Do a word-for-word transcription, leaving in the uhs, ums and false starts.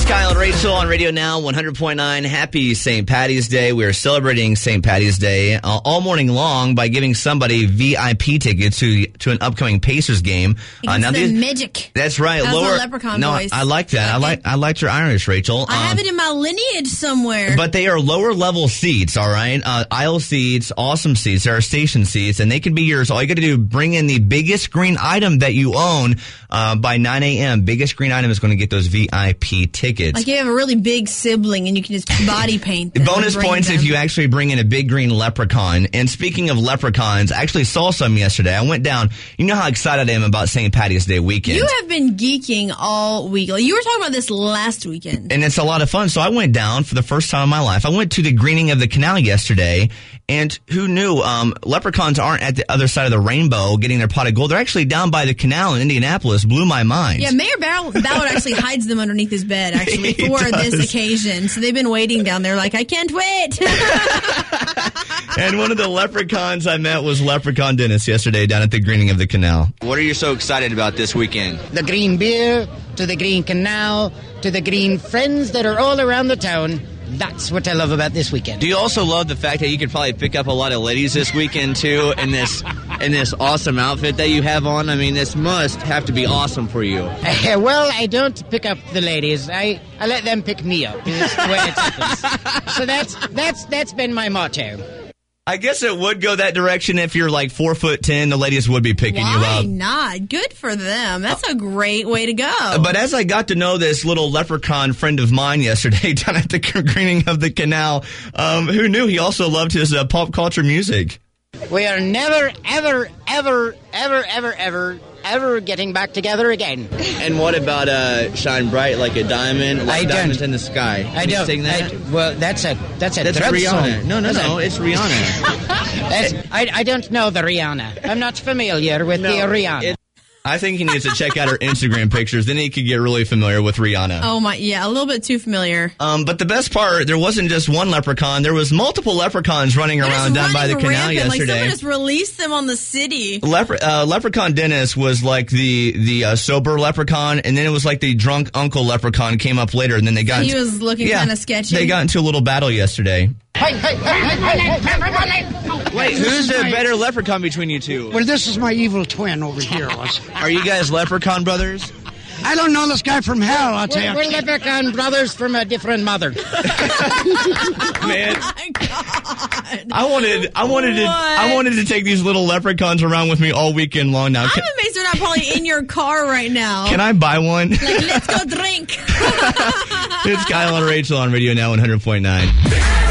Kyle and Rachel on Radio Now, one hundred point nine. Happy Saint Patty's Day. We are celebrating Saint Patty's Day uh, all morning long by giving somebody V I P tickets to to an upcoming Pacers game. Uh, now the these, magic. That's right. That's lower a leprechaun No, voice. I, I like that. I like I liked your Irish, Rachel. I um, have it in my lineage somewhere. But they are lower level seats, all right? Uh, aisle seats, awesome seats. There are station seats, and they can be yours. All you got to do, bring in the biggest green item that you own uh, by nine a.m. Biggest green item is going to get those V I P tickets. Like you have a really big sibling and you can just body paint them. Bonus points them. if you actually bring in a big green leprechaun. And speaking of leprechauns, I actually saw some yesterday. I went down. You know how excited I am about Saint Patty's Day weekend. You have been geeking all week. Like, you were talking about this last weekend. And it's a lot of fun. So I went down for the first time in my life. I went to the greening of the canal yesterday. And who knew? Um, leprechauns aren't at the other side of the rainbow getting their pot of gold. They're actually down by the canal in Indianapolis. Blew my mind. Yeah, Mayor Ballard actually hides them underneath his bed, actually, for this occasion. So they've been waiting down there like, I can't wait. And one of the leprechauns I met was Leprechaun Dennis yesterday down at the greening of the canal. What are you so excited about this weekend? The green beer, to the green canal, to the green friends that are all around the town. That's what I love about this weekend. Do you also love the fact that you could probably pick up a lot of ladies this weekend, too, in this in this awesome outfit that you have on? I mean, this must have to be awesome for you. Uh, well, I don't pick up the ladies. I, I let them pick me up. Is the way it happens. So that's, that's, that's been my motto. I guess it would go that direction if you're like four foot ten. The ladies would be picking Why you up. Why not? Good for them. That's a great way to go. But as I got to know this little leprechaun friend of mine yesterday down at the greening of the canal, um, who knew he also loved his uh, pop culture music? We are never, ever, ever, ever, ever, ever, ever getting back together again. And what about uh, Shine Bright Like a Diamond, like I diamonds don't. in the sky? Can I you don't. sing that? I, well, that's a that's a That's drug Rihanna. song. No, no, That's no. a, It's Rihanna. that's, I, I don't know the Rihanna. I'm not familiar with no, the Rihanna. It, I think he needs to check out her Instagram pictures. Then he could get really familiar with Rihanna. Oh, my. Yeah, a little bit too familiar. Um, but the best part, there wasn't just one leprechaun. There was multiple leprechauns running They're around down by the canal rampant. yesterday. Like someone just released them on the city. Lepre- uh, Leprechaun Dennis was like the the uh, sober leprechaun, and then it was like the drunk uncle leprechaun came up later, and then they got He into, was looking yeah, kind of sketchy. They got into a little battle yesterday. Hey, hey, hey, hey, hey, hey, Wait, who's the better leprechaun between you two? Well, this is my evil twin over here. Are you guys leprechaun brothers? I don't know this guy from hell, I'll tell We're, you. we're leprechaun brothers from a different mother. Man, Oh my God. I wanted, I wanted to, What? I wanted to take these little leprechauns around with me all weekend long. Now, I'm can, amazed they're not probably in your car right now. can I buy one? Like, let's go drink. It's Kyle and Rachel on Radio Now, one hundred point nine.